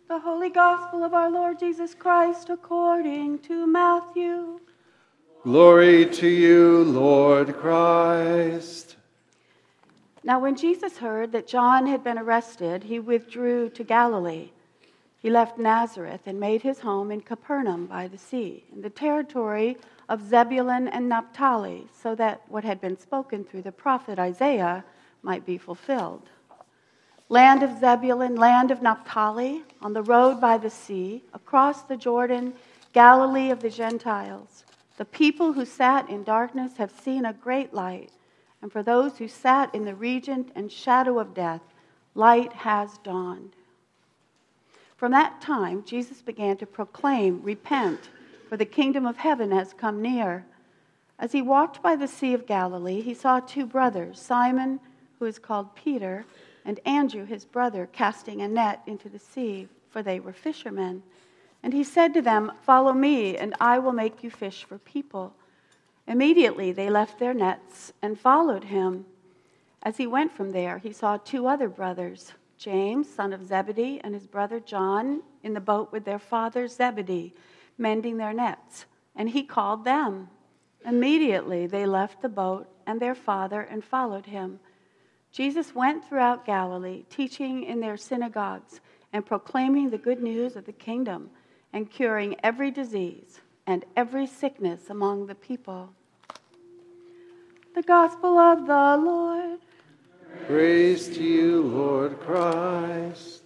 The Holy Gospel of our Lord Jesus Christ according to Matthew. Glory to you, Lord Christ. Now when Jesus heard that John had been arrested, he withdrew to Galilee. He left Nazareth and made his home in Capernaum by the sea, in the territory of Zebulun and Naphtali, so that what had been spoken through the prophet Isaiah might be fulfilled. Land of Zebulun, land of Naphtali, on the road by the sea, across the Jordan, Galilee of the Gentiles. The people who sat in darkness have seen a great light, and for those who sat in the region and shadow of death, light has dawned. From that time, Jesus began to proclaim, "Repent, for the kingdom of heaven has come near." As he walked by the Sea of Galilee, he saw two brothers, Simon, who is called Peter, and Andrew, his brother, casting a net into the sea, for they were fishermen. And he said to them, "Follow me, and I will make you fish for people." Immediately they left their nets and followed him. As he went from there, he saw two other brothers, James, son of Zebedee, and his brother John, in the boat with their father Zebedee, mending their nets. And he called them. Immediately they left the boat and their father and followed him. Jesus went throughout Galilee, teaching in their synagogues and proclaiming the good news of the kingdom and curing every disease and every sickness among the people. The Gospel of the Lord. Praise to you, Lord Christ.